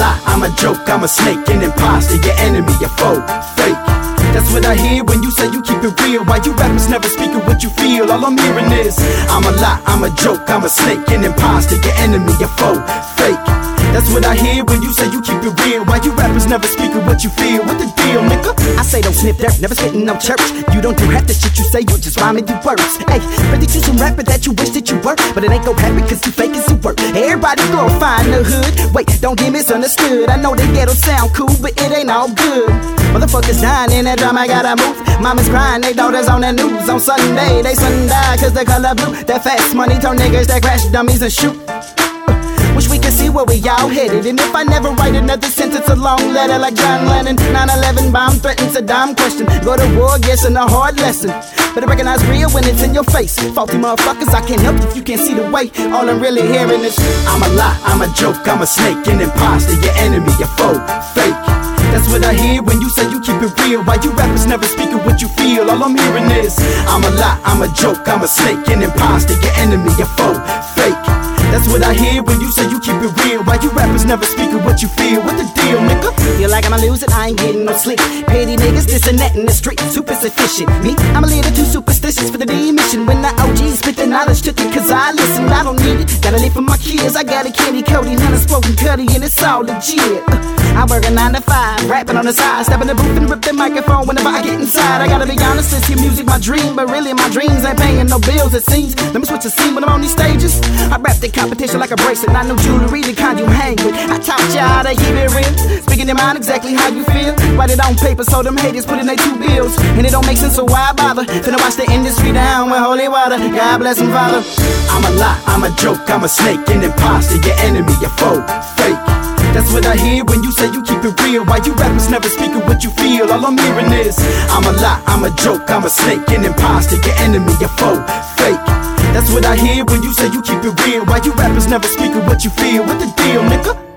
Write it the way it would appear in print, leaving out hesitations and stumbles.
lie, I'm a joke, I'm a snake, an imposter, your enemy, your foe, fake. That's what I hear when you say you keep it real. Why you rappers never speaking what you feel? All I'm hearing is I'm a lie, I'm a joke, I'm a snake, an imposter, your enemy, your foe, fake. That's what I hear when you say you keep it real. Why you rappers never speaking what you feel? What the deal, nigga? I say don't sniff dirt, never spitting no church. You don't do half the shit you say, you just rhyming through words. Hey, ready to some rapper that you wish that you were, but it ain't gon' happen cause you fake as you work. Everybody glorifying the hood. Wait, don't get misunderstood. I know they ghetto sound cool, but it ain't all good. Motherfuckers dying in that drama, gotta move. Mama's crying, they daughters on the news. On Sunday, they son die cause the color blue. That fast money turn niggas that crash dummies and shoot. Wish we could see where we all headed. And if I never write another sentence, a long letter like John Lennon. 9/11 bomb threatens a dumb question. Go to war, guessing a hard lesson. Better recognize real when it's in your face. Faulty motherfuckers, I can't help if you can't see the way. All I'm really hearing is I'm a lie, I'm a joke, I'm a snake, an imposter, your enemy, your foe, fake. That's what I hear when you say you keep it real. Why you rappers never speaking what you feel? All I'm hearing is I'm a lie, I'm a joke, I'm a snake, an imposter, your enemy, your foe, fake. That's what I hear when you say you keep it real. Why you rappers never speaking what you feel? What the deal, nigga? Feel like I'ma lose it, I ain't getting no sleep. Petty niggas, this and that in the street, super sufficient. Me, I'm a little too superstitious for the D-mission. When the OGs spit the knowledge, took it cause I listen. I don't need it, gotta live for my kids. I got a candy Cody, unspoken Cuddy, and it's all legit. I work a 9 to 5, rapping on the side, step in the booth and rip the microphone whenever I get inside. I gotta be honest, this here music my dream, but really my dreams ain't paying no bills, it seems. Let me switch the scene when I'm on these stages. I rap the competition like a bracelet, not no jewelry, the kind you hang with. I taught you how to keep it real, speaking your mind exactly how you feel. Write it on paper so them haters put in their 2 bills. And it don't make sense, so why bother? Finna watch the industry down with holy water. God bless him, Father. I'm a lie, I'm a joke, I'm a snake, an imposter, your enemy, your foe, fake. That's what I hear when you say you keep it real. Why you rappers never speaking what you feel? All I'm hearing is I'm a lie, I'm a joke, I'm a snake, an imposter, your enemy, your foe, fake. That's what I hear when you say you keep it real. Why you rappers never speaking what you feel? What the deal, nigga?